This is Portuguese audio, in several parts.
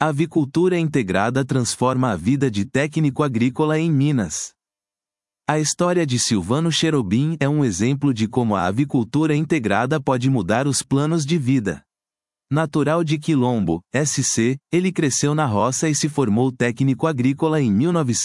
A avicultura integrada transforma a vida de técnico agrícola em Minas. A história de Silvano Cherobim é um exemplo de como a avicultura integrada pode mudar os planos de vida. Natural de Quilombo, SC, ele cresceu na roça e se formou técnico agrícola em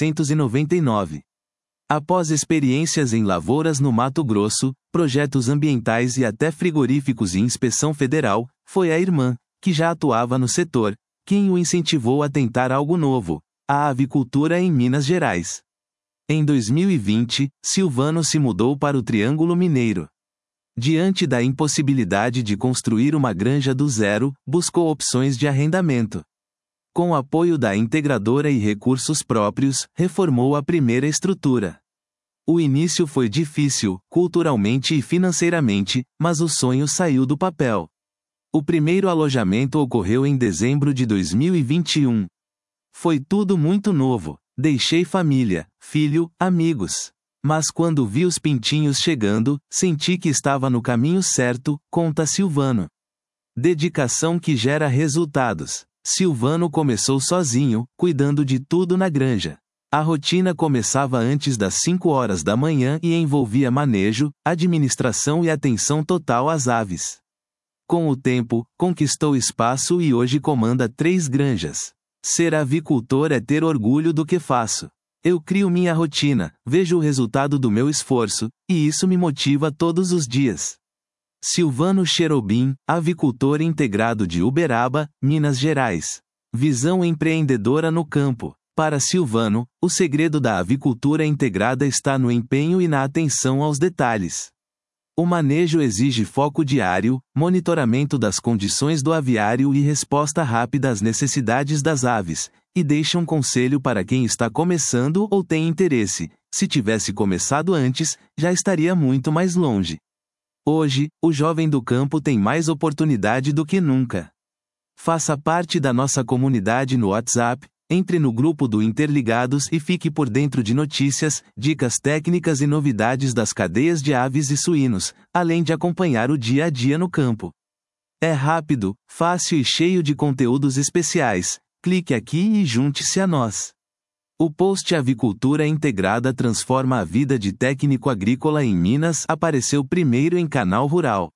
1999. Após experiências em lavouras no Mato Grosso, projetos ambientais e até frigoríficos e inspeção federal, foi a irmã, que já atuava no setor, quem o incentivou a tentar algo novo, a avicultura em Minas Gerais. Em 2020, Silvano se mudou para o Triângulo Mineiro. Diante da impossibilidade de construir uma granja do zero, buscou opções de arrendamento. Com apoio da integradora e recursos próprios, reformou a primeira estrutura. O início foi difícil, culturalmente e financeiramente, mas o sonho saiu do papel. O primeiro alojamento ocorreu em dezembro de 2021. Foi tudo muito novo. Deixei família, filho, amigos. Mas quando vi os pintinhos chegando, senti que estava no caminho certo, conta Silvano. Dedicação que gera resultados. Silvano começou sozinho, cuidando de tudo na granja. A rotina começava antes das 5 horas da manhã e envolvia manejo, administração e atenção total às aves. Com o tempo, conquistou espaço e hoje comanda 3 granjas. Ser avicultor é ter orgulho do que faço. Eu crio minha rotina, vejo o resultado do meu esforço, e isso me motiva todos os dias. Silvano Cherobim, avicultor integrado de Uberaba, Minas Gerais. Visão empreendedora no campo. Para Silvano, o segredo da avicultura integrada está no empenho e na atenção aos detalhes. O manejo exige foco diário, monitoramento das condições do aviário e resposta rápida às necessidades das aves, e deixa um conselho para quem está começando ou tem interesse: se tivesse começado antes, já estaria muito mais longe. Hoje, o jovem do campo tem mais oportunidade do que nunca. Faça parte da nossa comunidade no WhatsApp, entre no grupo do Interligados e fique por dentro de notícias, dicas técnicas e novidades das cadeias de aves e suínos, além de acompanhar o dia a dia no campo. É rápido, fácil e cheio de conteúdos especiais. Clique aqui e junte-se a nós. O post Avicultura Integrada transforma a vida de técnico agrícola em Minas apareceu primeiro em Canal Rural.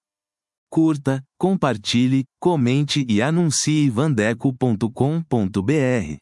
Curta, compartilhe, comente e anuncie vandeco.com.br.